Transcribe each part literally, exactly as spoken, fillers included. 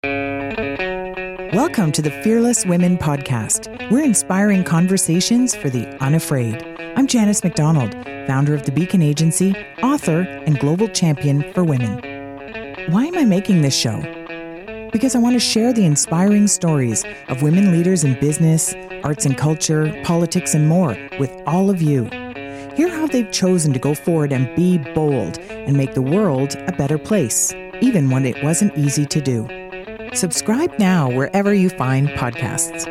Welcome to the Fearless Women Podcast. We're inspiring conversations for the unafraid. I'm Janice McDonald, founder of the Beacon Agency, author, and global champion for women. Why am I making this show? Because I want to share the inspiring stories of women leaders in business, arts and culture, politics, and more with all of you. Hear how they've chosen to go forward and be bold and make the world a better place, even when it wasn't easy to do. Subscribe now wherever you find podcasts.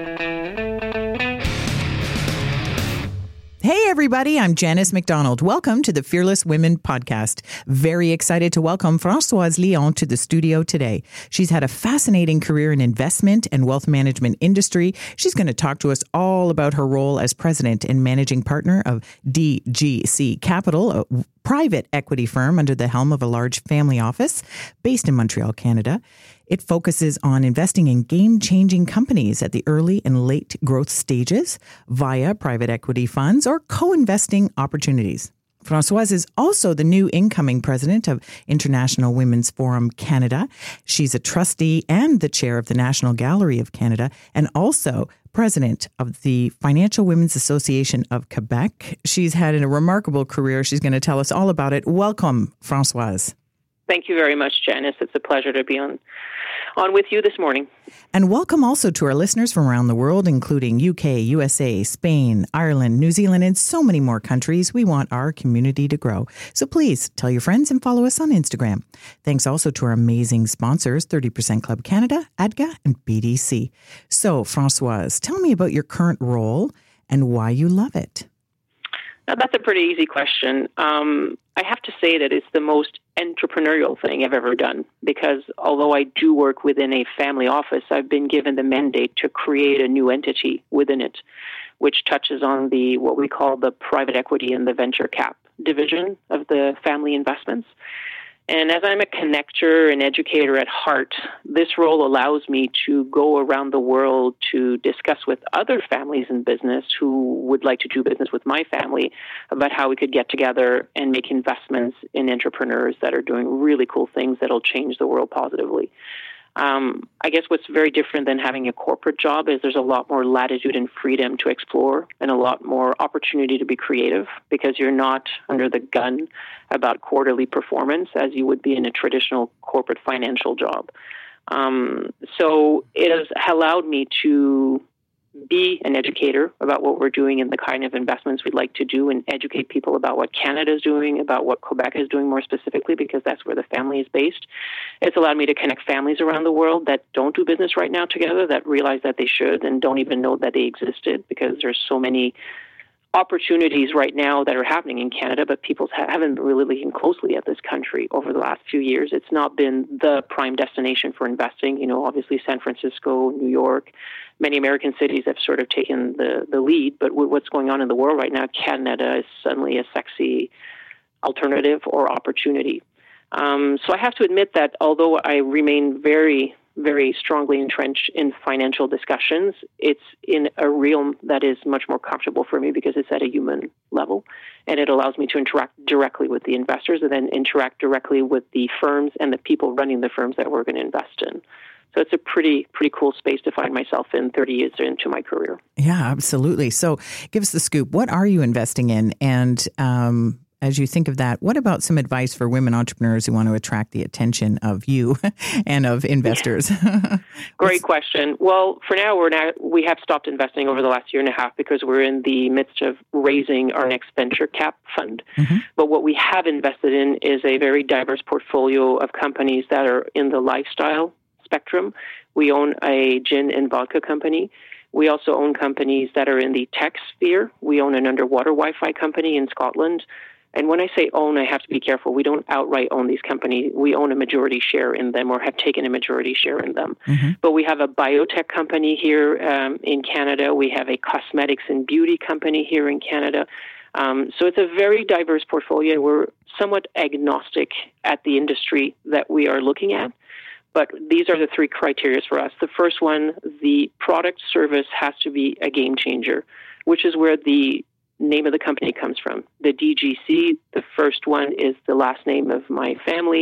Hey everybody, I'm Janice McDonald. Welcome to the Fearless Women Podcast. Very excited to welcome Françoise Lyon to the studio today. She's had a fascinating career in investment and wealth management industry. She's going to talk to us all about her role as president and managing partner of D G C Capital, a private equity firm under the helm of a large family office based in Montreal, Canada. It focuses on investing in game-changing companies at the early and late growth stages via private equity funds or co-investing opportunities. Françoise is also the new incoming president of International Women's Forum Canada. She's a trustee and the chair of the National Gallery of Canada and also president of the Financial Women's Association of Quebec. She's had a remarkable career. She's going to tell us all about it. Welcome, Françoise. Thank you very much, Janice. It's a pleasure to be on on with you this morning. And welcome also to our listeners from around the world, including U K, U S A, Spain, Ireland, New Zealand, and so many more countries. We want our community to grow. So please tell your friends and follow us on Instagram. Thanks also to our amazing sponsors, thirty percent Club Canada, A D G A, and B D C. So, Françoise, tell me about your current role and why you love it. Now, that's a pretty easy question. Um, I have to say that it's the most entrepreneurial thing I've ever done because although I do work within a family office, I've been given the mandate to create a new entity within it, which touches on the what we call the private equity and the venture cap division of the family investments. And as I'm a connector and educator at heart, this role allows me to go around the world to discuss with other families in business who would like to do business with my family about how we could get together and make investments in entrepreneurs that are doing really cool things that'll change the world positively. Um, I guess what's very different than having a corporate job is there's a lot more latitude and freedom to explore and a lot more opportunity to be creative because you're not under the gun about quarterly performance as you would be in a traditional corporate financial job. Um, so it has allowed me to be an educator about what we're doing and the kind of investments we'd like to do and educate people about what Canada is doing, about what Quebec is doing more specifically, because that's where the family is based. It's allowed me to connect families around the world that don't do business right now together, that realize that they should and don't even know that they existed because there's so many opportunities right now that are happening in Canada, but people haven't really looking closely at this country over the last few years. It's not been the prime destination for investing. You know, obviously San Francisco, New York, many American cities have sort of taken the, the lead, but with what's going on in the world right now, Canada is suddenly a sexy alternative or opportunity. Um, so I have to admit that although I remain very very strongly entrenched in financial discussions, it's in a realm that is much more comfortable for me because it's at a human level, and it allows me to interact directly with the investors and then interact directly with the firms and the people running the firms that we're going to invest in. So it's a pretty, pretty cool space to find myself in thirty years into my career. Yeah, absolutely. So give us the scoop. What are you investing in? And um as you think of that, what about some advice for women entrepreneurs who want to attract the attention of you and of investors? Great question. Well, for now, we're now, we have stopped investing over the last year and a half because we're in the midst of raising our next venture cap fund. Mm-hmm. But what we have invested in is a very diverse portfolio of companies that are in the lifestyle spectrum. We own a gin and vodka company. We also own companies that are in the tech sphere. We own an underwater Wi-Fi company in Scotland. And when I say own, I have to be careful. We don't outright own these companies. We own a majority share in them or have taken a majority share in them. Mm-hmm. But we have a biotech company here um, in Canada. We have a cosmetics and beauty company here in Canada. Um, so it's a very diverse portfolio. We're somewhat agnostic at the industry that we are looking at. But these are the three criteria for us. The first one, the product service has to be a game changer, which is where the name of the company comes from. The D G C, the first one is the last name of my family.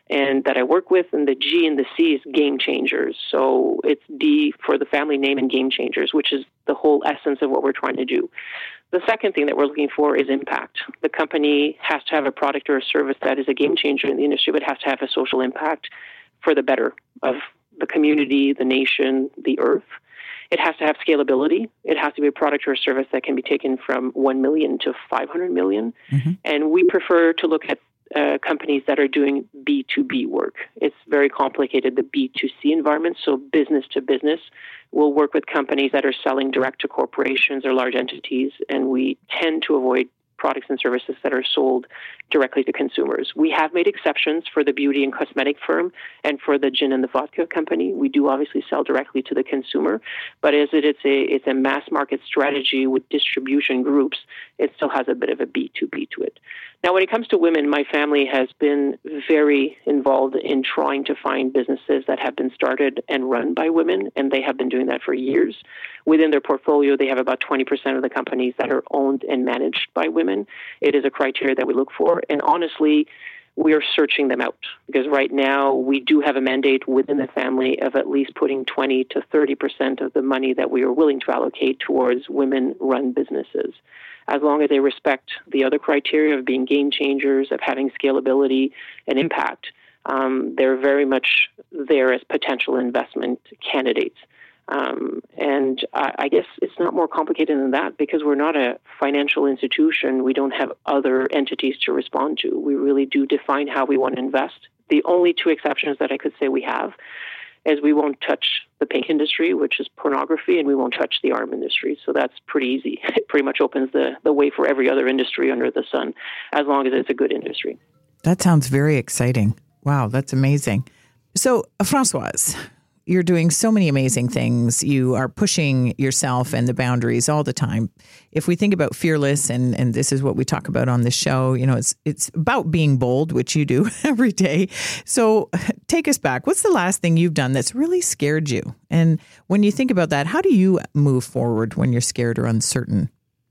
and that I work with, and the G and the C is game changers. So it's D for the family name and game changers, which is the whole essence of what we're trying to do. The second thing that we're looking for is impact. The company has to have a product or a service that is a game changer in the industry, but has to have a social impact for the better of the community, the nation, the earth. It has to have scalability. It has to be a product or a service that can be taken from one million to five hundred million. Mm-hmm. And we prefer to look at uh, companies that are doing B two B work. It's very complicated, the B two C environment, so business to business. We'll work with companies that are selling direct to corporations or large entities, and we tend to avoid products and services that are sold directly to consumers. We have made exceptions for the beauty and cosmetic firm and for the gin and the vodka company. We do obviously sell directly to the consumer, but as it, it's a it's a mass market strategy with distribution groups, it still has a bit of a B two B to it. Now, when it comes to women, my family has been very involved in trying to find businesses that have been started and run by women, and they have been doing that for years. Within their portfolio, they have about twenty percent of the companies that are owned and managed by women. It is a criteria that we look for, and honestly, we are searching them out because right now we do have a mandate within the family of at least putting twenty to thirty percent of the money that we are willing to allocate towards women-run businesses. As long as they respect the other criteria of being game changers, of having scalability and impact, um, they're very much there as potential investment candidates. Um, and I, I guess it's not more complicated than that because we're not a financial institution. We don't have other entities to respond to. We really do define how we want to invest. The only two exceptions that I could say we have is we won't touch the pink industry, which is pornography, and we won't touch the arm industry. So that's pretty easy. It pretty much opens the, the way for every other industry under the sun, as long as it's a good industry. That sounds very exciting. Wow, that's amazing. So, Françoise, you're doing so many amazing things. You are pushing yourself and the boundaries all the time. If we think about Fearless, and, and this is what we talk about on the show, you know, it's it's about being bold, which you do every day. So take us back. What's the last thing you've done that's really scared you? And when you think about that, how do you move forward when you're scared or uncertain?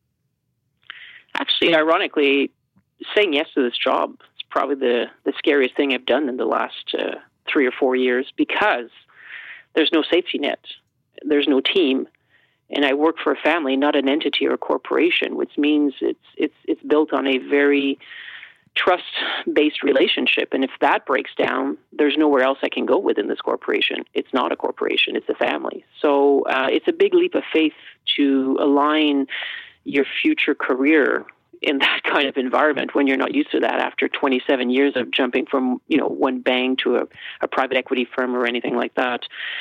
Actually, ironically, saying yes to this job is probably the, the scariest thing I've done in the last uh, three or four years because there's no safety net. There's no team. And I work for a family, not an entity or a corporation, which means it's it's it's built on a very trust-based relationship. And if that breaks down, there's nowhere else I can go within this corporation. It's not a corporation. It's a family. So uh, it's a big leap of faith to align your future career in that kind of environment when you're not used to that after twenty-seven years of jumping from, you know, one bang to a, a private equity firm or anything like that.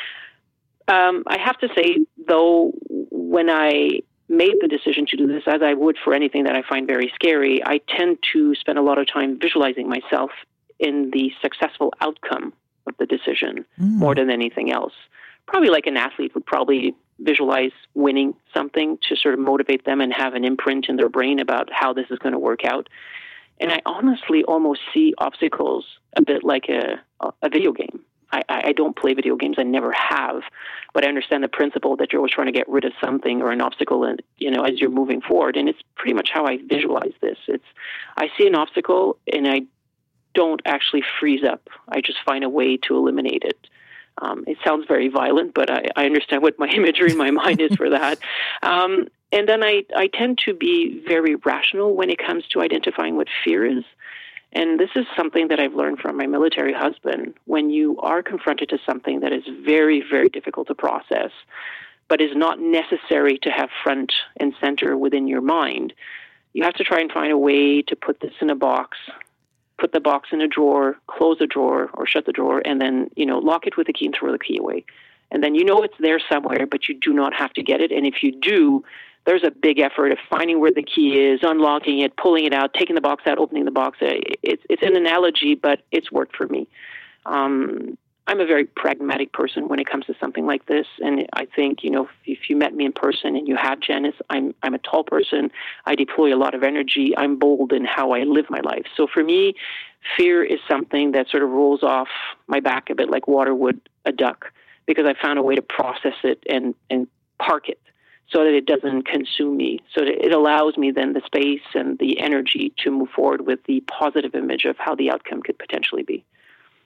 Um, I have to say, though, when I made the decision to do this, as I would for anything that I find very scary, I tend to spend a lot of time visualizing myself in the successful outcome of the decision mm. more than anything else. Probably like an athlete would probably visualize winning something to sort of motivate them and have an imprint in their brain about how this is going to work out. And I honestly almost see obstacles a bit like a, a video game. I, I don't play video games. I never have, but I understand the principle that you're always trying to get rid of something or an obstacle, and you know, as you're moving forward. And it's pretty much how I visualize this. It's I see an obstacle and I don't actually freeze up. I just find a way to eliminate it. Um, it sounds very violent, but I, I understand what my imagery in my mind is for that. Um, and then I, I tend to be very rational when it comes to identifying what fear is. And this is something that I've learned from my military husband. When you are confronted to something that is very, very difficult to process, but is not necessary to have front and center within your mind, you have to try and find a way to put this in a box, put the box in a drawer, close the drawer or shut the drawer, and then, you know, lock it with a key and throw the key away. And then you know it's there somewhere, but you do not have to get it. And if you do, there's a big effort of finding where the key is, unlocking it, pulling it out, taking the box out, opening the box. It's it's an analogy, but it's worked for me. Um, I'm a very pragmatic person when it comes to something like this, and I think, you know, if, if you met me in person and you have Janice, I'm I'm a tall person. I deploy a lot of energy. I'm bold in how I live my life. So for me, fear is something that sort of rolls off my back a bit like water would a duck, because I found a way to process it and and park it, so that it doesn't consume me, so that it allows me then the space and the energy to move forward with the positive image of how the outcome could potentially be.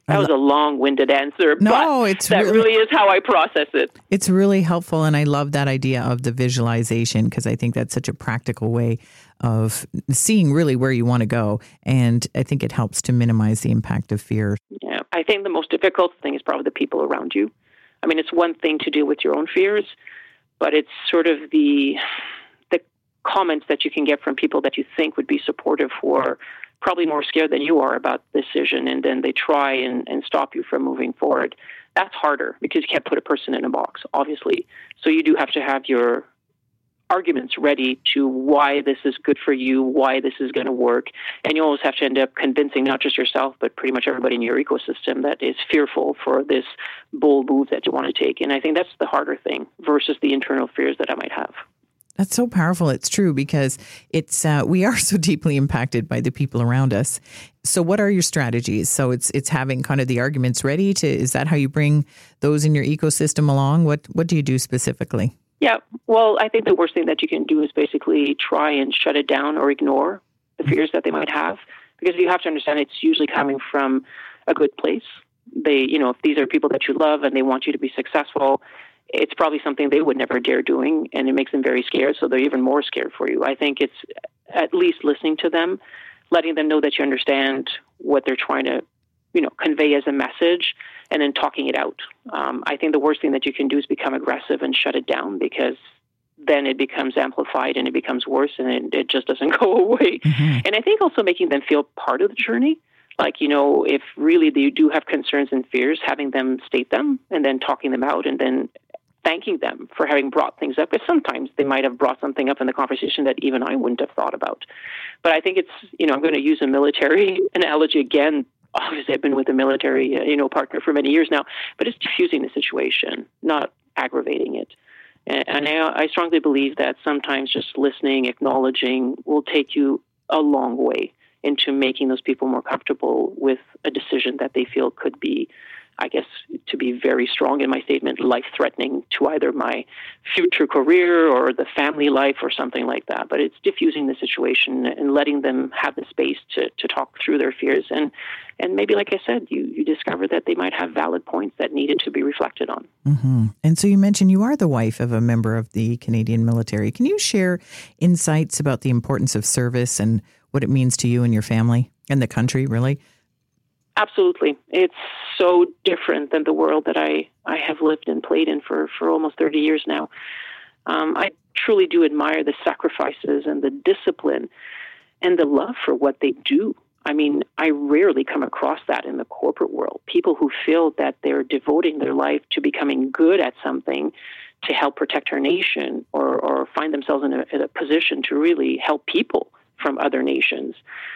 That was a long-winded answer, no, but it's that really, really is how I process it. It's really helpful, and I love that idea of the visualization because I think that's such a practical way of seeing really where you want to go, and I think it helps to minimize the impact of fear. Yeah, I think the most difficult thing is probably the people around you. I mean, it's one thing to deal with your own fears, but it's sort of the the comments that you can get from people that you think would be supportive who are probably more scared than you are about the decision, and then they try and, and stop you from moving forward. That's harder because you can't put a person in a box, obviously. So you do have to have your arguments ready to why this is good for you, why this is going to work. And you always have to end up convincing not just yourself, but pretty much everybody in your ecosystem that is fearful for this bold move that you want to take. And I think that's the harder thing versus the internal fears that I might have. That's so powerful. It's true because it's uh, we are so deeply impacted by the people around us. So what are your strategies? So it's it's having kind of the arguments ready to, is that how you bring those in your ecosystem along? What what do you do specifically? Yeah, well, I think the worst thing that you can do is basically try and shut it down or ignore the fears that they might have, because you have to understand it's usually coming from a good place. They, you know, if these are people that you love and they want you to be successful, it's probably something they would never dare doing, and it makes them very scared, so they're even more scared for you. I think it's at least listening to them, letting them know that you understand what they're trying to, you know, convey as a message, and then talking it out. Um, I think the worst thing that you can do is become aggressive and shut it down, because then it becomes amplified and it becomes worse, and it, it just doesn't go away. Mm-hmm. And I think also making them feel part of the journey. Like, you know, if really they do have concerns and fears, having them state them and then talking them out, and then thanking them for having brought things up, because sometimes they might have brought something up in the conversation that even I wouldn't have thought about. But I think it's, you know, I'm going to use a military analogy again. Obviously, I've been with a military, uh, you know, partner for many years now, but it's diffusing the situation, not aggravating it. And, and I, I strongly believe that sometimes just listening, acknowledging will take you a long way into making those people more comfortable with a decision that they feel could be, I guess, to be very strong in my statement, life-threatening to either my future career or the family life or something like that. But it's diffusing the situation and letting them have the space to, to talk through their fears. And and maybe, like I said, you, you discover that they might have valid points that needed to be reflected on. Mm-hmm. And so you mentioned you are the wife of a member of the Canadian military. Can you share insights about the importance of service and what it means to you and your family and the country, really? Absolutely. It's so different than the world that I, I have lived and played in for, for almost thirty years now. Um, I truly do admire the sacrifices and the discipline and the love for what they do. I mean, I rarely come across that in the corporate world. People who feel that they're devoting their life to becoming good at something to help protect our nation, or, or find themselves in a, in a position to really help people from other nations.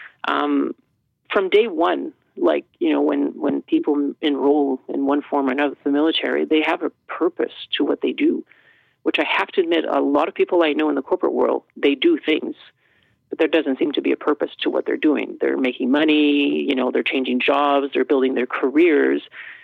Um, from day one, like, you know, when, when people enroll in one form or another the military, they have a purpose to what they do, which I have to admit, a lot of people I know in the corporate world, they do things, but there doesn't seem to be a purpose to what they're doing. They're making money, you know, they're changing jobs, they're building their careers,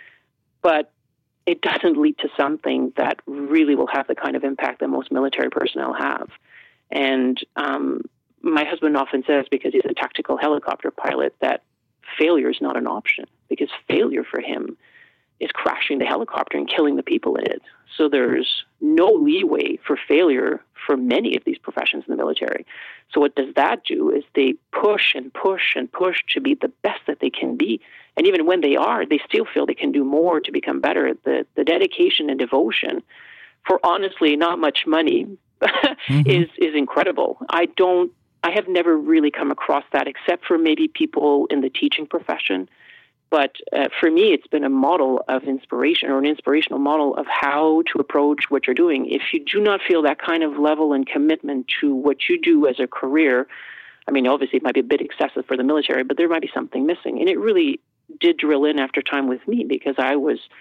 but it doesn't lead to something that really will have the kind of impact that most military personnel have. And um, my husband often says, because he's a tactical helicopter pilot, that failure is not an option, because failure for him is crashing the helicopter and killing the people in it. So there's no leeway for failure for many of these professions in the military. So what does that do is they push and push and push to be the best that they can be. And even when they are, they still feel they can do more to become better. The, the dedication and devotion for honestly not much money mm-hmm. is, is incredible. I don't I have never really come across that, except for maybe people in the teaching profession. But uh, for me, it's been a model of inspiration, or an inspirational model of how to approach what you're doing. If you do not feel that kind of level and commitment to what you do as a career, I mean, obviously it might be a bit excessive for the military, but there might be something missing. And it really did drill in after time with me, because I was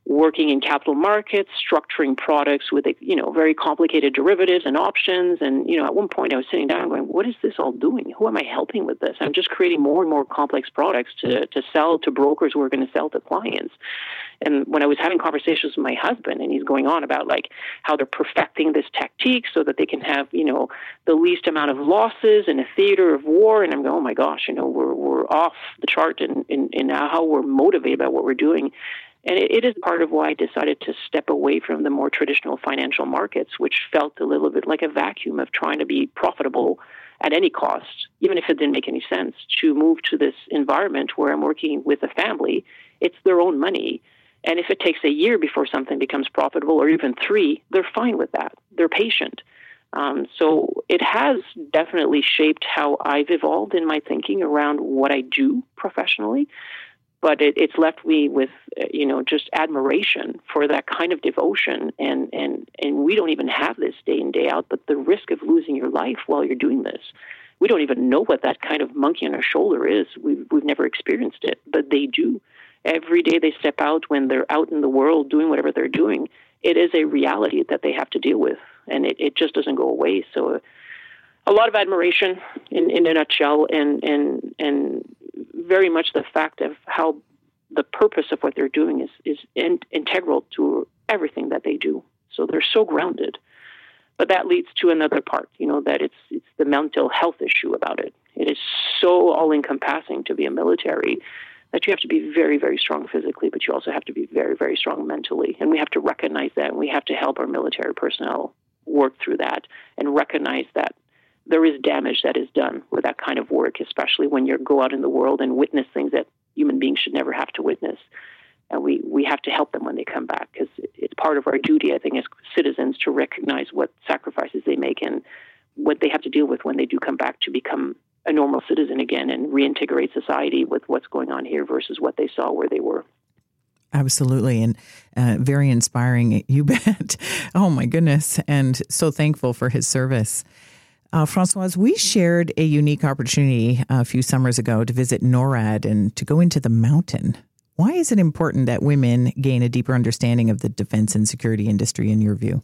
working in capital markets, structuring products with, you know, very complicated derivatives and options. And, you know, at one point I was sitting down going, what is this all doing? Who am I helping with this? I'm just creating more and more complex products to, to sell to brokers who are going to sell to clients. And when I was having conversations with my husband, and he's going on about like how they're perfecting this tactique so that they can have, you know, the least amount of losses in a theater of war. And I'm going, oh my gosh, you know, we're, we're off the chart in, in, in how we're motivated about what we're doing. And it, it is part of why I decided to step away from the more traditional financial markets, which felt a little bit like a vacuum of trying to be profitable at any cost, even if it didn't make any sense, to move to this environment where I'm working with a family. It's their own money. And if it takes a year before something becomes profitable, or even three, they're fine with that. They're patient. Um, so it has definitely shaped how I've evolved in my thinking around what I do professionally. But it, it's left me with, uh, you know, just admiration for that kind of devotion. And, and, and we don't even have this day in, day out, but the risk of losing your life while you're doing this. We don't even know what that kind of monkey on our shoulder is. We've, we've never experienced it, but they do. Every day they step out, when they're out in the world doing whatever they're doing, it is a reality that they have to deal with, and it, it just doesn't go away. So uh, a lot of admiration in, in a nutshell, and, and, and very much the fact of how the purpose of what they're doing is, is in, integral to everything that they do. So they're so grounded. But that leads to another part, you know, that it's it's the mental health issue about it. It is so all-encompassing to be a military that you have to be very, very strong physically, but you also have to be very, very strong mentally. And we have to recognize that, and we have to help our military personnel work through that and recognize that there is damage that is done with that kind of work, especially when you go out in the world and witness things that human beings should never have to witness. And we, we have to help them when they come back, because it's part of our duty, I think, as citizens, to recognize what sacrifices they make and what they have to deal with when they do come back to become a normal citizen again and reintegrate society with what's going on here versus what they saw where they were. Absolutely. And uh, very inspiring, you bet. Oh, my goodness. And so thankful for his service. Uh, Françoise, we shared a unique opportunity a few summers ago to visit NORAD and to go into the mountain. Why is it important that women gain a deeper understanding of the defense and security industry, in your view?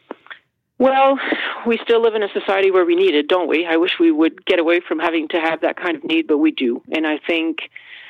Well, we still live in a society where we need it, don't we? I wish we would get away from having to have that kind of need, but we do. And I think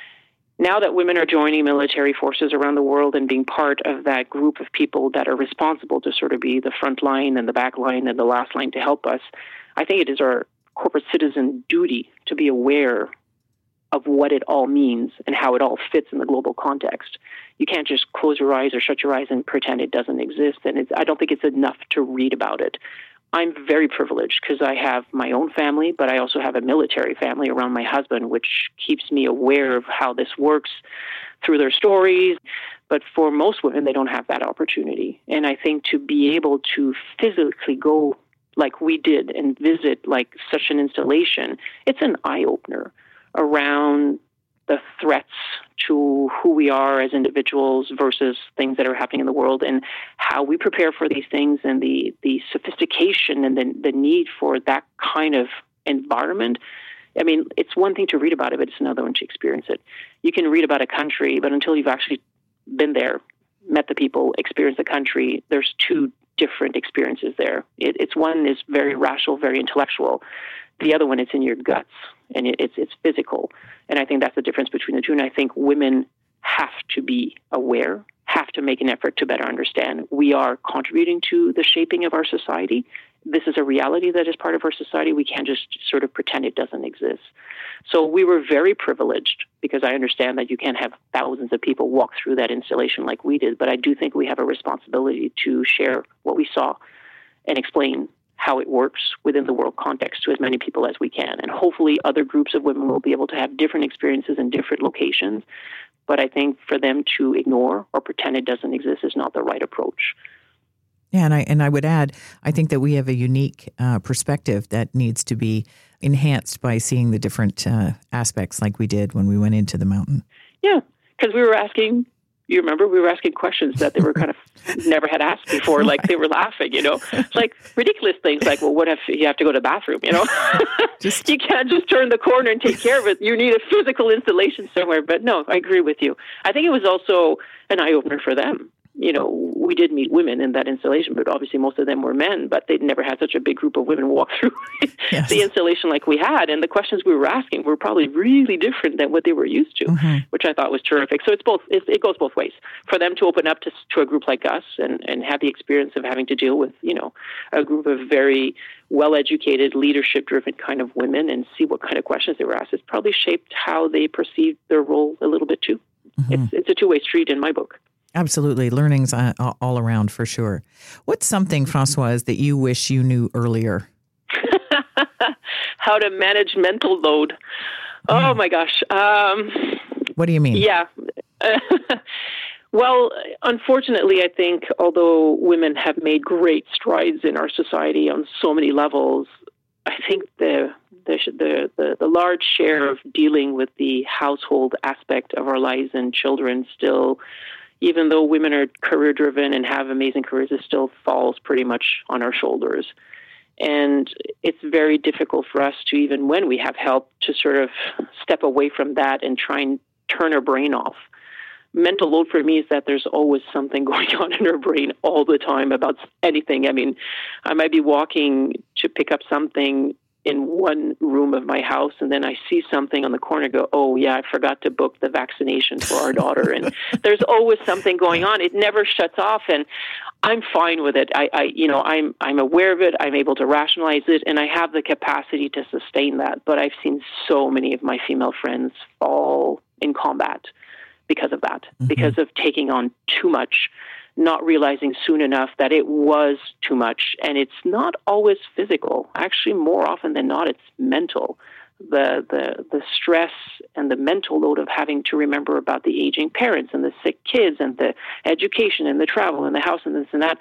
now that women are joining military forces around the world and being part of that group of people that are responsible to sort of be the front line and the back line and the last line to help us, I think it is our corporate citizen duty to be aware of what it all means and how it all fits in the global context. You can't just close your eyes or shut your eyes and pretend it doesn't exist. And it's, I don't think it's enough to read about it. I'm very privileged because I have my own family, but I also have a military family around my husband, which keeps me aware of how this works through their stories. But for most women, they don't have that opportunity. And I think to be able to physically go like we did and visit like such an installation, it's an eye-opener around the threats to who we are as individuals versus things that are happening in the world, and how we prepare for these things, and the, the sophistication and the, the need for that kind of environment. I mean, it's one thing to read about it, but it's another one to experience it. You can read about a country, but until you've actually been there, met the people, experienced the country, there's two different experiences there. It, it's one is very rational, very intellectual. The other one, it's in your guts, and it, it's it's physical. And I think that's the difference between the two. And I think women have to be aware, have to make an effort to better understand. We are contributing to the shaping of our society. This is a reality that is part of our society. We can't just sort of pretend it doesn't exist. So we were very privileged, because I understand that you can't have thousands of people walk through that installation like we did. But I do think we have a responsibility to share what we saw and explain how it works within the world context to as many people as we can. And hopefully other groups of women will be able to have different experiences in different locations. But I think for them to ignore or pretend it doesn't exist is not the right approach. Yeah, and I and I would add, I think that we have a unique uh, perspective that needs to be enhanced by seeing the different uh, aspects like we did when we went into the mountain. Yeah, because we were asking, you remember, we were asking questions that they were kind of never had asked before. Like they were laughing, you know, like ridiculous things like, well, what if you have to go to the bathroom, you know? just... You can't just turn the corner and take care of it. You need a physical installation somewhere. But no, I agree with you. I think it was also an eye-opener for them. you know, we did meet women in that installation, but obviously most of them were men, but they'd never had such a big group of women walk through yes. the installation like we had. And the questions we were asking were probably really different than what they were used to, mm-hmm. which I thought was terrific. So it's both, it, it goes both ways. For them to open up to, to a group like us and, and have the experience of having to deal with, you know, a group of very well-educated, leadership-driven kind of women and see what kind of questions they were asked, it's probably shaped how they perceived their role a little bit too. Mm-hmm. It's, it's a two-way street in my book. Absolutely. Learning's uh, all around for sure. What's something, Françoise, that you wish you knew earlier? How to manage mental load. Oh, my gosh. Um, what do you mean? Yeah. Well, unfortunately, I think although women have made great strides in our society on so many levels, I think the the the, the, the large share of dealing with the household aspect of our lives and children still, even though women are career-driven and have amazing careers, it still falls pretty much on our shoulders. And it's very difficult for us to, even when we have help, to sort of step away from that and try and turn our brain off. Mental load for me is that there's always something going on in our brain all the time about anything. I mean, I might be walking to pick up something in one room of my house, and then I see something on the corner, go, oh, yeah, I forgot to book the vaccination for our daughter. And there's always something going on. It never shuts off, and I'm fine with it. I, I, you know, I'm I'm aware of it. I'm able to rationalize it, and I have the capacity to sustain that. But I've seen so many of my female friends fall in combat because of that, mm-hmm. because of taking on too much, not realizing soon enough that it was too much. And it's not always physical. Actually, more often than not, it's mental. The, the, the stress and the mental load of having to remember about the aging parents and the sick kids and the education and the travel and the house and this and that.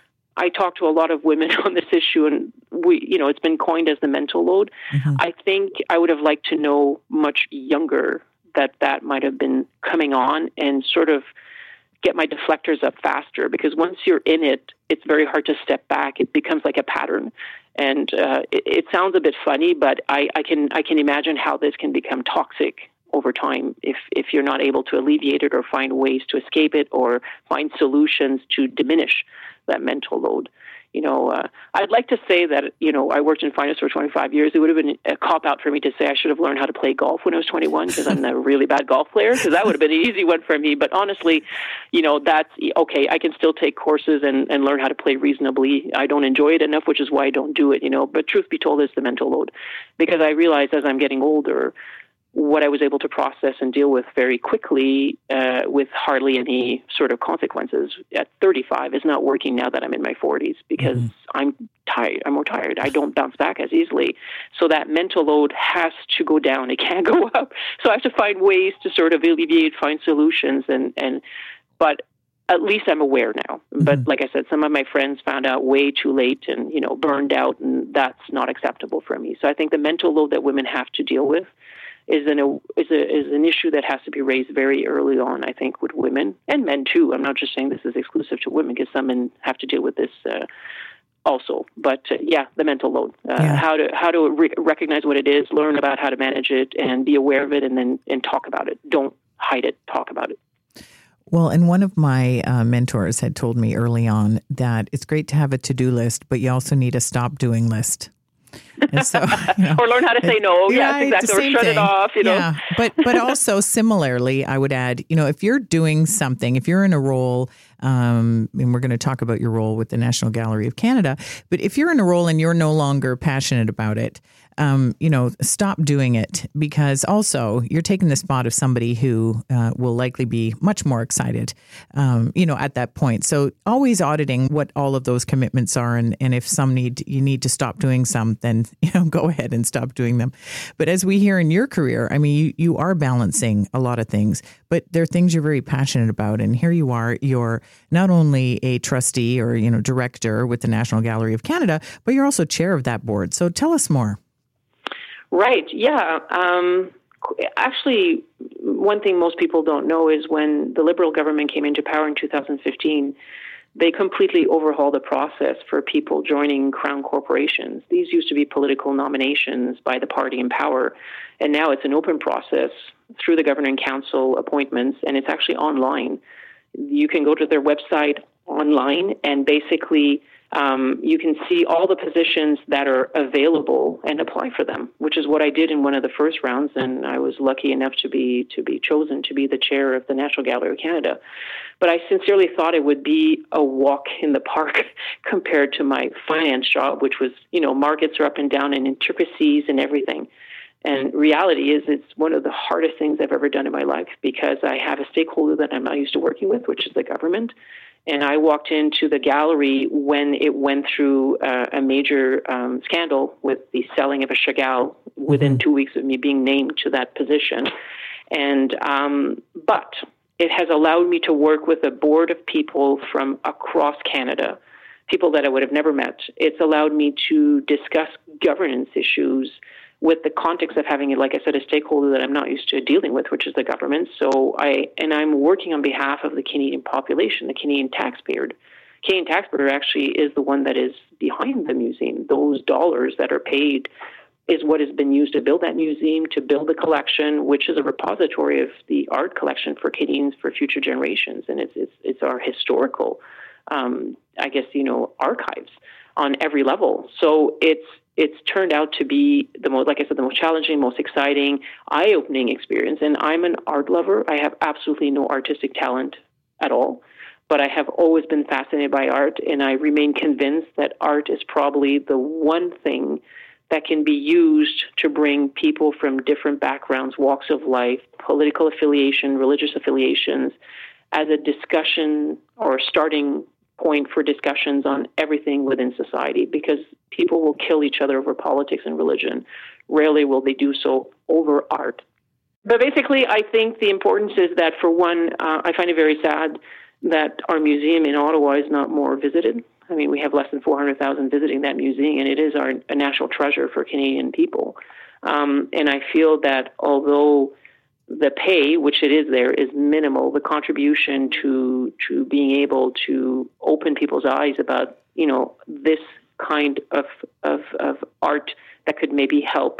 I talk to a lot of women on this issue, and we, you know, it's been coined as the mental load. Mm-hmm. I think I would have liked to know much younger that that might have been coming on and sort of get my deflectors up faster, because once you're in it, it's very hard to step back. It becomes like a pattern. And uh, it, it sounds a bit funny, but I, I can I can imagine how this can become toxic over time if, if you're not able to alleviate it or find ways to escape it or find solutions to diminish that mental load. You know, uh, I'd like to say that, you know, I worked in finance for twenty-five years. It would have been a cop-out for me to say I should have learned how to play golf when I was twenty-one, because I'm a really bad golf player, because that would have been an easy one for me. But honestly, you know, that's, okay, I can still take courses and, and learn how to play reasonably. I don't enjoy it enough, which is why I don't do it, you know. But truth be told, it's the mental load, because I realize as I'm getting older, what I was able to process and deal with very quickly uh, with hardly any sort of consequences at thirty-five is not working now that I'm in my forties, because mm-hmm. I'm tired. I'm more tired. I don't bounce back as easily. So that mental load has to go down. It can't go up. So I have to find ways to sort of alleviate, find solutions. And, and but at least I'm aware now. Mm-hmm. But like I said, some of my friends found out way too late and, you know, burned out, and that's not acceptable for me. So I think the mental load that women have to deal with is an is a is an issue that has to be raised very early on, I think, with women and men too. I'm not just saying this is exclusive to women, because some men have to deal with this uh, also. But uh, yeah, the mental load, uh, yeah. how to how to re- recognize what it is, learn about how to manage it, and be aware of it, and then and talk about it. Don't hide it. Talk about it. Well, and one of my uh, mentors had told me early on that it's great to have a to-do list, but you also need a stop doing list. And so, you know, or learn how to say no. Yeah, yes, exactly. Or shut thing. it off, you know. Yeah. But but also similarly, I would add, you know, if you're doing something, if you're in a role, um, and we're going to talk about your role with the National Gallery of Canada, but if you're in a role and you're no longer passionate about it, um, you know, stop doing it, because also you're taking the spot of somebody who uh, will likely be much more excited, um, you know, at that point. So always auditing what all of those commitments are. And, and if some need, you need to stop doing some, then, you know, go ahead and stop doing them. But as we hear in your career, I mean, you, you are balancing a lot of things, but there are things you're very passionate about. And here you are, you're not only a trustee or, you know, director with the National Gallery of Canada, but you're also chair of that board. So tell us more. Right. Yeah. Um, actually, one thing most people don't know is when the Liberal government came into power in two thousand fifteen, they completely overhauled the process for people joining Crown corporations. These used to be political nominations by the party in power, and now it's an open process through the Governing Council appointments, and it's actually online. You can go to their website online and basically um, you can see all the positions that are available and apply for them, which is what I did in one of the first rounds. And I was lucky enough to be to be chosen to be the chair of the National Gallery of Canada. But I sincerely thought it would be a walk in the park compared to my finance job, which was, you know, markets are up and down and intricacies and everything. And reality is it's one of the hardest things I've ever done in my life because I have a stakeholder that I'm not used to working with, which is the government. And I walked into the gallery when it went through uh, a major um, scandal with the selling of a Chagall within two weeks of me being named to that position. And um, but it has allowed me to work with a board of people from across Canada, people that I would have never met. It's allowed me to discuss governance issues with the context of having, like I said, a stakeholder that I'm not used to dealing with, which is the government. So I, and I'm working on behalf of the Canadian population, the Canadian taxpayer. Canadian taxpayer actually is the one that is behind the museum. Those dollars that are paid is what has been used to build that museum, to build the collection, which is a repository of the art collection for Canadians for future generations. And it's it's, it's our historical, um, I guess, you know, archives on every level. So it's it's turned out to be the most, like I said, the most challenging, most exciting, eye-opening experience. And I'm an art lover. I have absolutely no artistic talent at all, but I have always been fascinated by art, and I remain convinced that art is probably the one thing that can be used to bring people from different backgrounds, walks of life, political affiliation, religious affiliations, as a discussion or starting point for discussions on everything within society, because people will kill each other over politics and religion. Rarely will they do so over art. But basically, I think the importance is that, for one, uh, I find it very sad that our museum in Ottawa is not more visited. I mean, we have less than four hundred thousand visiting that museum, and it is our a national treasure for Canadian people. Um, and I feel that although the pay, which it is there, is minimal, the contribution to to being able to open people's eyes about, you know, this kind of of, of art that could maybe help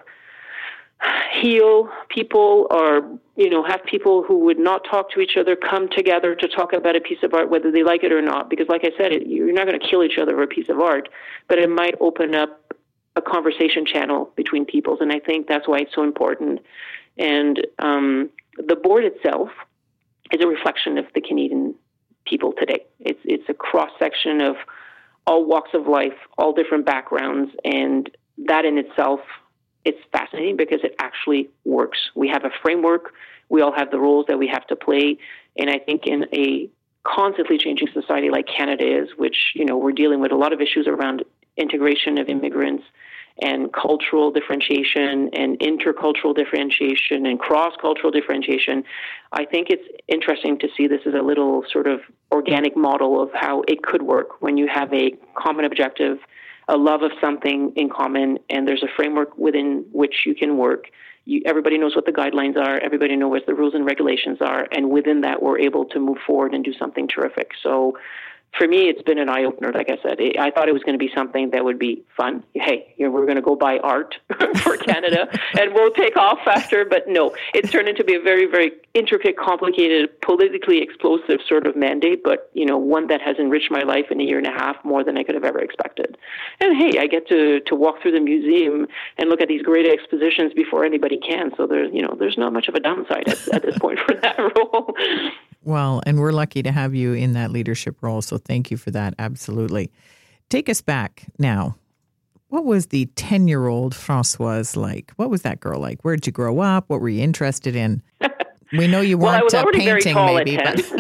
heal people, or, you know, have people who would not talk to each other come together to talk about a piece of art, whether they like it or not. Because, like I said, it, you're not going to kill each other over a piece of art, but it might open up a conversation channel between peoples, and I think that's why it's so important. And um, the board itself is a reflection of the Canadian people today. It's it's a cross-section of all walks of life, all different backgrounds, and that in itself, it's fascinating because it actually works. We have a framework. We all have the roles that we have to play. And I think in a constantly changing society like Canada is, which, you know, we're dealing with a lot of issues around integration of immigrants and cultural differentiation and intercultural differentiation and cross-cultural differentiation. I think it's interesting to see this as a little sort of organic model of how it could work when you have a common objective, a love of something in common, and there's a framework within which you can work. You, everybody knows what the guidelines are. Everybody knows what the rules and regulations are. And within that, we're able to move forward and do something terrific. So for me, it's been an eye-opener, like I said. I thought it was going to be something that would be fun. Hey, you know, we're going to go buy art for Canada, and we'll take off after. But no, it's turned into be a very, very intricate, complicated, politically explosive sort of mandate, but, you know, one that has enriched my life in a year and a half more than I could have ever expected. And, hey, I get to, to walk through the museum and look at these great expositions before anybody can. So, there's, you know, there's not much of a downside at, at this point for that role. Well, and we're lucky to have you in that leadership role, so thank you for that. Absolutely. Take us back now. What was the ten-year-old Françoise like? What was that girl like? Where did you grow up? What were you interested in? We know you weren't well, I was uh, painting, maybe.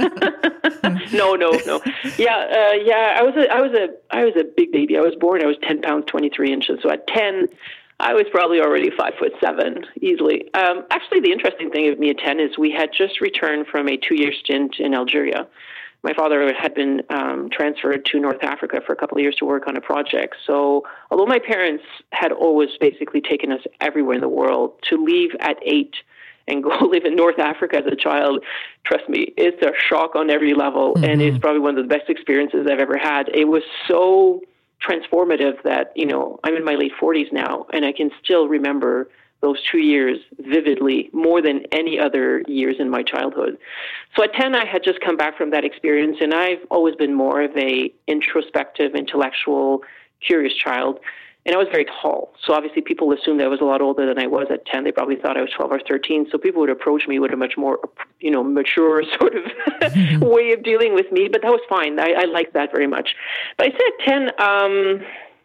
But no, no, no. Yeah, uh, yeah. I was a, I was a, I was a big baby. I was born. I was ten pounds twenty-three inches. So at ten, I was probably already five foot seven, easily. Um, actually, the interesting thing of me at ten is we had just returned from a two-year stint in Algeria. My father had been um, transferred to North Africa for a couple of years to work on a project. So although my parents had always basically taken us everywhere in the world, to leave at eight and go live in North Africa as a child, trust me, it's a shock on every level. Mm-hmm. And it's probably one of the best experiences I've ever had. It was so transformative that, you know, I'm in my late forties now, and I can still remember those two years vividly, more than any other years in my childhood. So at ten, I had just come back from that experience, and I've always been more of a introspective, intellectual, curious child. And I was very tall. So obviously people assumed I was a lot older than I was at ten. They probably thought I was twelve or thirteen. So people would approach me with a much more, you know, mature sort of mm-hmm. way of dealing with me. But that was fine. I, I liked that very much. But I said at ten, um,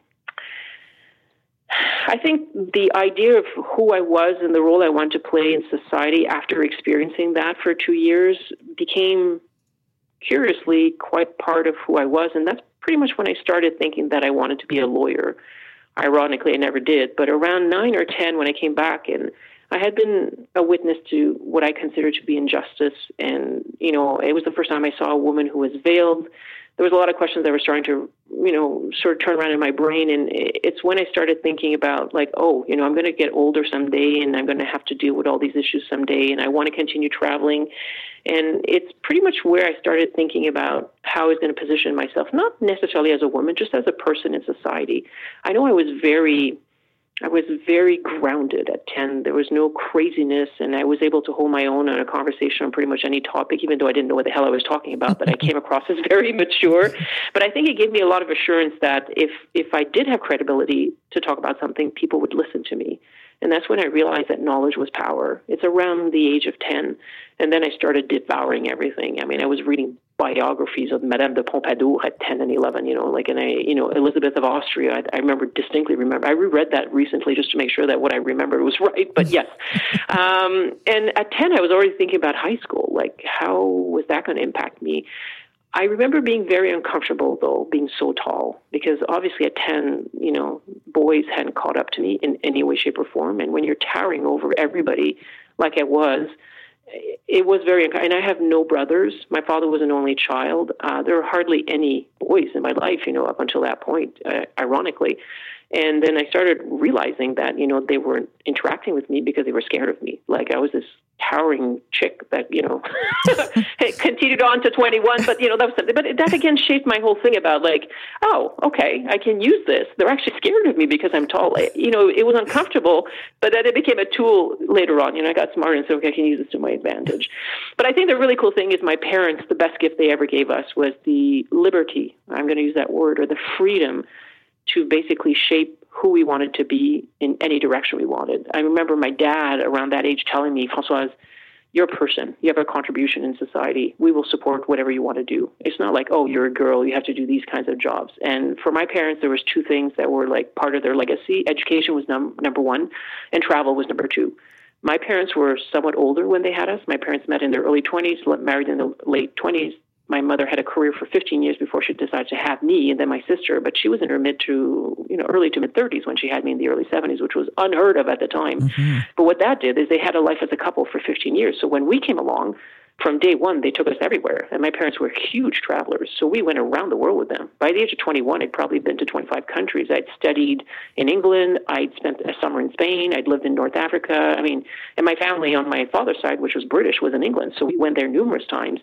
I think the idea of who I was and the role I wanted to play in society after experiencing that for two years became, curiously, quite part of who I was. And that's pretty much when I started thinking that I wanted to be a lawyer. Ironically, I never did. But around nine or ten, when I came back, and I had been a witness to what I considered to be injustice. And, you know, it was the first time I saw a woman who was veiled. There was a lot of questions that were starting to, you know, sort of turn around in my brain. And it's when I started thinking about, like, oh, you know, I'm going to get older someday, and I'm going to have to deal with all these issues someday, and I want to continue traveling. And it's pretty much where I started thinking about how I was going to position myself, not necessarily as a woman, just as a person in society. I know I was very, I was very grounded at ten. There was no craziness, and I was able to hold my own on a conversation on pretty much any topic, even though I didn't know what the hell I was talking about, but I came across as very mature. But I think it gave me a lot of assurance that if, if I did have credibility to talk about something, people would listen to me. And that's when I realized that knowledge was power. It's around the age of ten. And then I started devouring everything. I mean, I was reading biographies of Madame de Pompadour at ten and eleven, you know, like, and I, you know, Elizabeth of Austria. I, I remember, distinctly remember, I reread that recently just to make sure that what I remembered was right. But yes. um, and at ten, I was already thinking about high school. Like, how was that going to impact me? I remember being very uncomfortable, though, being so tall, because obviously at ten, you know, boys hadn't caught up to me in any way, shape, or form. And when you're towering over everybody like I was, it was very, and I have no brothers. My father was an only child. Uh, there were hardly any boys in my life, you know, up until that point, uh, ironically. And then I started realizing that, you know, they weren't interacting with me because they were scared of me. Like, I was this towering chick that, you know, continued on to twenty-one. But, you know, that was something. But that, again, shaped my whole thing about, like, oh, okay, I can use this. They're actually scared of me because I'm tall. You know, it was uncomfortable, but then it became a tool later on. You know, I got smarter and said, okay, I can use this to my advantage. But I think the really cool thing is my parents, the best gift they ever gave us was the liberty, I'm going to use that word, or the freedom to basically shape who we wanted to be in any direction we wanted. I remember my dad around that age telling me, Françoise, you're a person. You have a contribution in society. We will support whatever you want to do. It's not like, oh, you're a girl, you have to do these kinds of jobs. And for my parents, there was two things that were like part of their legacy. Education was num- number one, and travel was number two. My parents were somewhat older when they had us. My parents met in their early twenties, married in the late twenties. My mother had a career for fifteen years before she decided to have me, and then my sister, but she was in her mid to, you know, early to mid thirties when she had me in the early seventies, which was unheard of at the time. Mm-hmm. But what that did is they had a life as a couple for fifteen years. So when we came along, from day one, they took us everywhere. And my parents were huge travelers, so we went around the world with them. By the age of twenty-one, I'd probably been to twenty-five countries. I'd studied in England. I'd spent a summer in Spain. I'd lived in North Africa. I mean, and my family on my father's side, which was British, was in England. So we went there numerous times.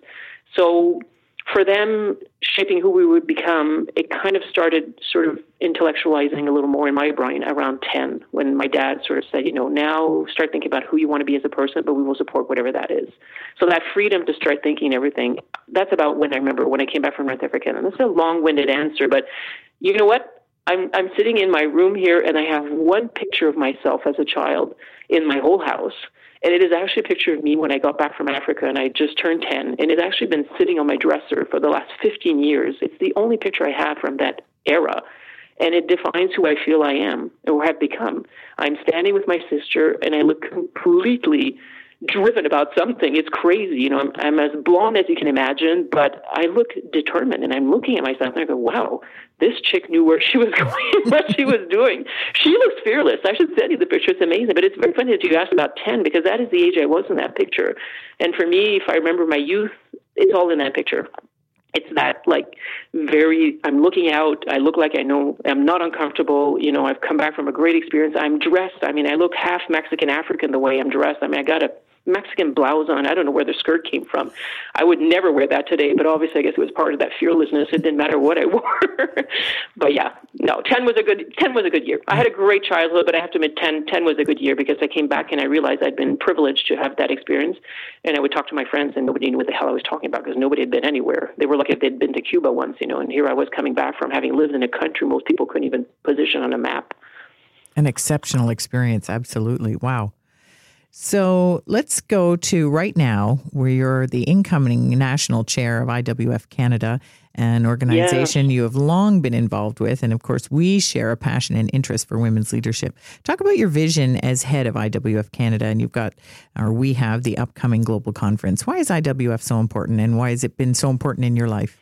So for them, shaping who we would become, it kind of started sort of intellectualizing a little more in my brain around ten, when my dad sort of said, you know, now start thinking about who you want to be as a person, but we will support whatever that is. So that freedom to start thinking everything, that's about when I remember when I came back from North Africa. And that's a long-winded answer, but you know what? I'm I'm sitting in my room here, and I have one picture of myself as a child in my whole house. And it is actually a picture of me when I got back from Africa and I just turned ten. And it's actually been sitting on my dresser for the last fifteen years. It's the only picture I have from that era. And it defines who I feel I am or have become. I'm standing with my sister, and I look completely driven about something. It's crazy. You know, I'm, I'm as blonde as you can imagine, but I look determined, and I'm looking at myself and I go, wow, this chick knew where she was going, what she was doing. She looks fearless. I should send you the picture. It's amazing. But it's very funny that you asked about ten, because that is the age I was in that picture. And for me, if I remember my youth, it's all in that picture. It's that, like, very, I'm looking out, I look like I know, I'm not uncomfortable, you know, I've come back from a great experience, I'm dressed, I mean, I look half Mexican African the way I'm dressed. I mean, I got a Mexican blouse on. I don't know where the skirt came from. I would never wear that today, but obviously I guess it was part of that fearlessness. It didn't matter what I wore. But yeah, no, ten was a good ten was a good year. I had a great childhood, but I have to admit ten, ten was a good year because I came back and I realized I'd been privileged to have that experience. And I would talk to my friends and nobody knew what the hell I was talking about because nobody had been anywhere. They were lucky if they'd been to Cuba once, you know, and here I was coming back from having lived in a country most people couldn't even position on a map. An exceptional experience. Absolutely. Wow. So let's go to right now where you're the incoming national chair of I W F Canada, an organization yeah. you have long been involved with. And of course, we share a passion and interest for women's leadership. Talk about your vision as head of I W F Canada. And you've got, or we have, the upcoming global conference. Why is I W F so important and why has it been so important in your life?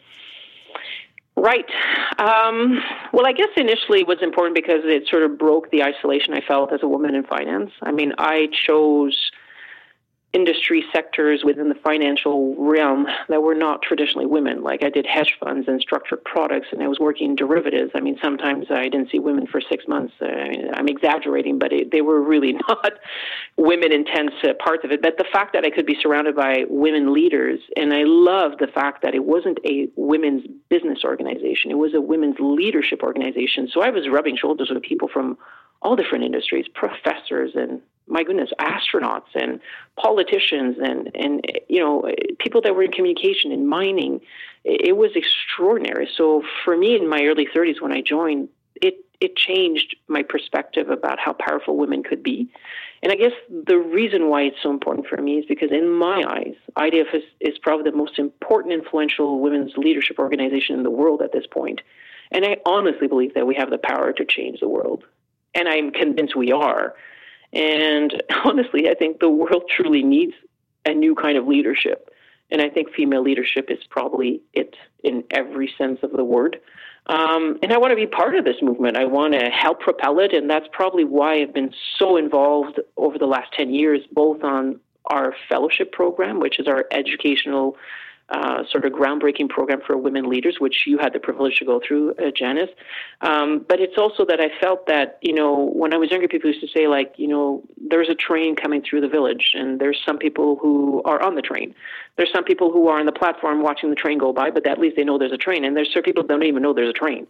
Right. Um, well, I guess initially it was important because it sort of broke the isolation I felt as a woman in finance. I mean, I chose industry sectors within the financial realm that were not traditionally women. Like I did hedge funds and structured products, and I was working in derivatives. I mean, sometimes I didn't see women for six months. Uh, I'm exaggerating, but it, they were really not women-intense uh, parts of it. But the fact that I could be surrounded by women leaders, and I love the fact that it wasn't a women's business organization. It was a women's leadership organization. So I was rubbing shoulders with people from all different industries, professors and, my goodness, astronauts and politicians and, and you know, people that were in communication and mining. It was extraordinary. So for me in my early thirties when I joined, it, it changed my perspective about how powerful women could be. And I guess the reason why it's so important for me is because in my eyes, I D F is, is probably the most important, influential women's leadership organization in the world at this point. And I honestly believe that we have the power to change the world. And I'm convinced we are. And honestly, I think the world truly needs a new kind of leadership. And I think female leadership is probably it in every sense of the word. Um, and I want to be part of this movement. I want to help propel it. And that's probably why I've been so involved over the last ten years, both on our fellowship program, which is our educational Uh, sort of groundbreaking program for women leaders, which you had the privilege to go through, uh, Janice. Um, but it's also that I felt that, you know, when I was younger, people used to say, like, you know, there's a train coming through the village, and there's some people who are on the train. There's some people who are on the platform watching the train go by, but at least they know there's a train. And there's some people who don't even know there's a train.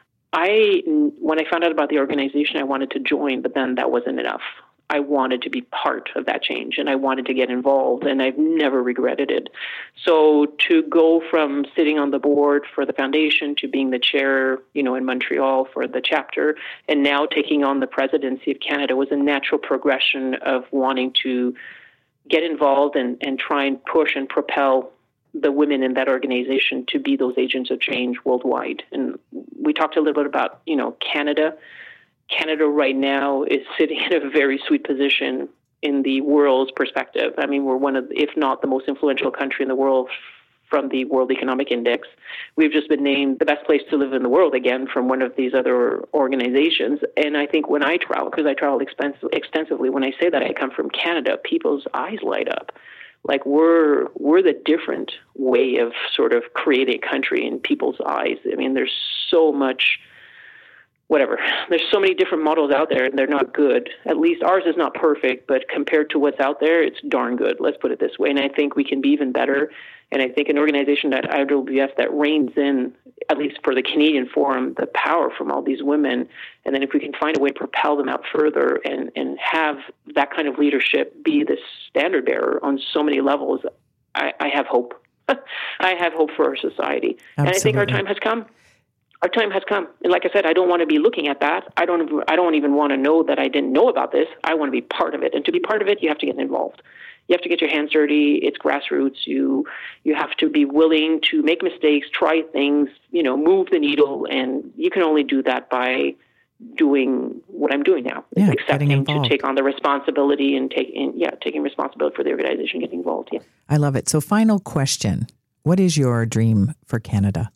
I, when I found out about the organization, I wanted to join, but then that wasn't enough. I wanted to be part of that change, and I wanted to get involved, and I've never regretted it. So to go from sitting on the board for the foundation to being the chair, you know, in Montreal for the chapter, and now taking on the presidency of Canada was a natural progression of wanting to get involved and, and try and push and propel the women in that organization to be those agents of change worldwide. And we talked a little bit about, you know, Canada. Canada right now is sitting in a very sweet position in the world's perspective. I mean, we're one of, if not the most influential country in the world from the World Economic Index. We've just been named the best place to live in the world again from one of these other organizations. And I think when I travel, because I travel expensive, extensively, when I say that I come from Canada, people's eyes light up. Like we're we're the different way of sort of creating a country in people's eyes. I mean, there's so much. Whatever. There's so many different models out there, and they're not good. At least ours is not perfect, but compared to what's out there, it's darn good. Let's put it this way. And I think we can be even better. And I think an organization that I W F that reins in, at least for the Canadian Forum, the power from all these women, and then if we can find a way to propel them out further and, and have that kind of leadership be the standard bearer on so many levels, I, I have hope. I have hope for our society. Absolutely. And I think our time has come. Our time has come. And like I said, I don't want to be looking at that. I don't I don't even want to know that I didn't know about this. I want to be part of it. And to be part of it, you have to get involved. You have to get your hands dirty. It's grassroots. You you have to be willing to make mistakes, try things, you know, move the needle. And you can only do that by doing what I'm doing now. Yeah, accepting to take on the responsibility and taking yeah, taking responsibility for the organization, getting involved. Yeah. I love it. So final question. What is your dream for Canada?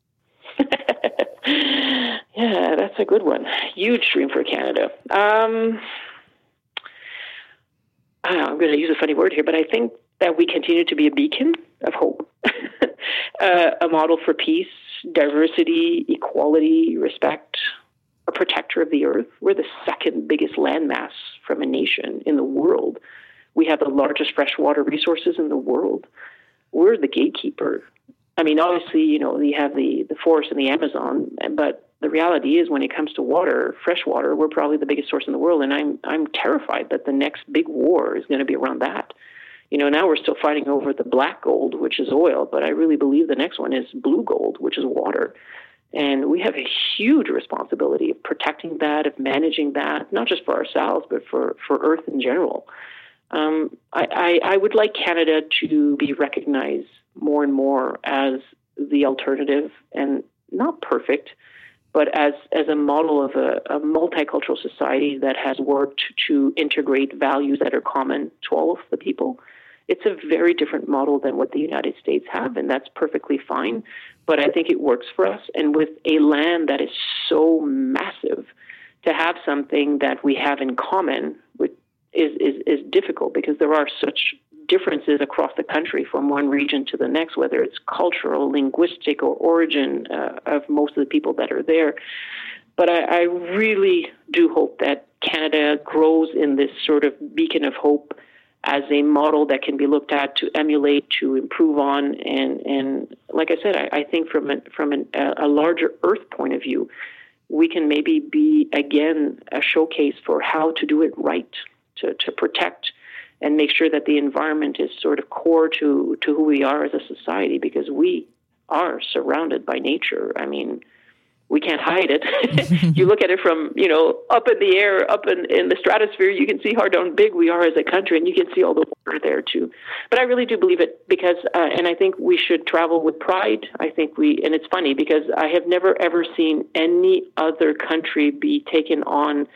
Yeah, that's a good one. Huge dream for Canada. Um, I don't know, I'm going to use a funny word here, but I think that we continue to be a beacon of hope, uh, a model for peace, diversity, equality, respect, a protector of the earth. We're the second biggest landmass from a nation in the world. We have the largest freshwater resources in the world. We're the gatekeeper. I mean, obviously, you know, you have the, the forest and the Amazon, but the reality is when it comes to water, fresh water, we're probably the biggest source in the world. And I'm I'm terrified that the next big war is going to be around that. You know, now we're still fighting over the black gold, which is oil, but I really believe the next one is blue gold, which is water. And we have a huge responsibility of protecting that, of managing that, not just for ourselves, but for, for Earth in general. Um, I, I, I would like Canada to be recognized more and more as the alternative, and not perfect, but as, as a model of a, a multicultural society that has worked to integrate values that are common to all of the people. It's a very different model than what the United States have, and that's perfectly fine. But I think it works for us. And with a land that is so massive, to have something that we have in common with, is, is, is difficult, because there are such differences across the country from one region to the next, whether it's cultural, linguistic, or origin uh, of most of the people that are there. But I, I really do hope that Canada grows in this sort of beacon of hope as a model that can be looked at to emulate, to improve on. And, and like I said, I, I think from, a, from an, a larger Earth point of view, we can maybe be, again, a showcase for how to do it right, to, to protect and make sure that the environment is sort of core to, to who we are as a society, because we are surrounded by nature. I mean, we can't hide it. You look at it from, you know, up in the air, up in, in the stratosphere, you can see how darn big we are as a country, and you can see all the water there too. But I really do believe it, because, uh, and I think we should travel with pride. I think we, and it's funny because I have never ever seen any other country be taken on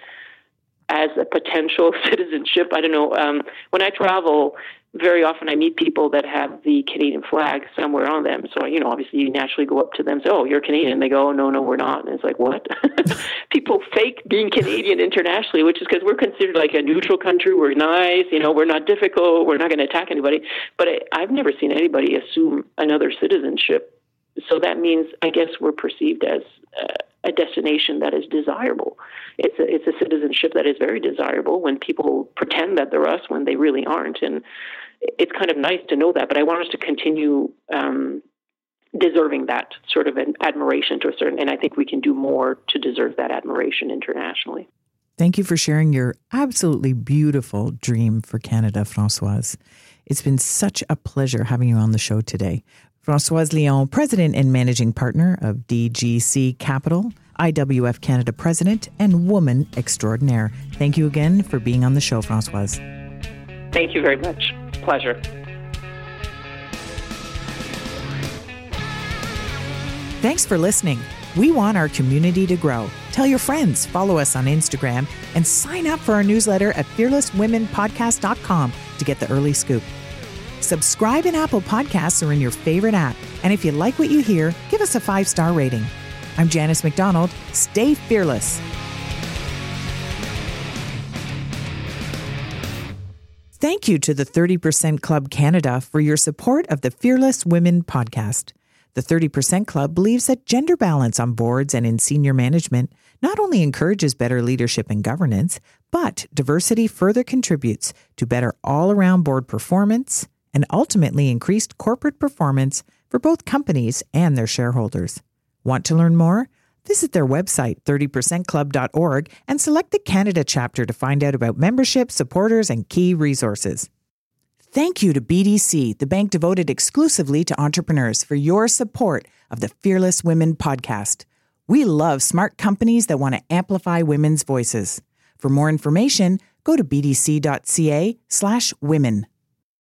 as a potential citizenship. I don't know. Um, when I travel, very often I meet people that have the Canadian flag somewhere on them. So, you know, obviously you naturally go up to them and say, oh, you're Canadian. And they go, oh, no, no, we're not. And it's like, what? People fake being Canadian internationally, which is because we're considered like a neutral country. We're nice, you know, we're not difficult. We're not going to attack anybody. But I, I've never seen anybody assume another citizenship. So that means, I guess, we're perceived as uh, a destination that is desirable. It's a, it's a citizenship that is very desirable when people pretend that they're us when they really aren't. And it's kind of nice to know that, but I want us to continue um, deserving that sort of an admiration to a certain, and I think we can do more to deserve that admiration internationally. Thank you for sharing your absolutely beautiful dream for Canada, Françoise. It's been such a pleasure having you on the show today. Françoise Lyon, President and Managing Partner of D G C Capital, I W F Canada President, and woman extraordinaire. Thank you again for being on the show, Françoise. Thank you very much. Pleasure. Thanks for listening. We want our community to grow. Tell your friends, follow us on Instagram, and sign up for our newsletter at fearless women podcast dot com to get the early scoop. Subscribe in Apple Podcasts or in your favorite app. And if you like what you hear, give us a five-star rating. I'm Janice McDonald. Stay fearless. Thank you to the thirty percent Club Canada for your support of the Fearless Women podcast. The thirty percent Club believes that gender balance on boards and in senior management not only encourages better leadership and governance, but diversity further contributes to better all-around board performance and ultimately increased corporate performance for both companies and their shareholders. Want to learn more? Visit their website, thirty percent club dot org, and select the Canada chapter to find out about membership, supporters, and key resources. Thank you to B D C, the bank devoted exclusively to entrepreneurs, for your support of the Fearless Women podcast. We love smart companies that want to amplify women's voices. For more information, go to b d c dot c a slash women.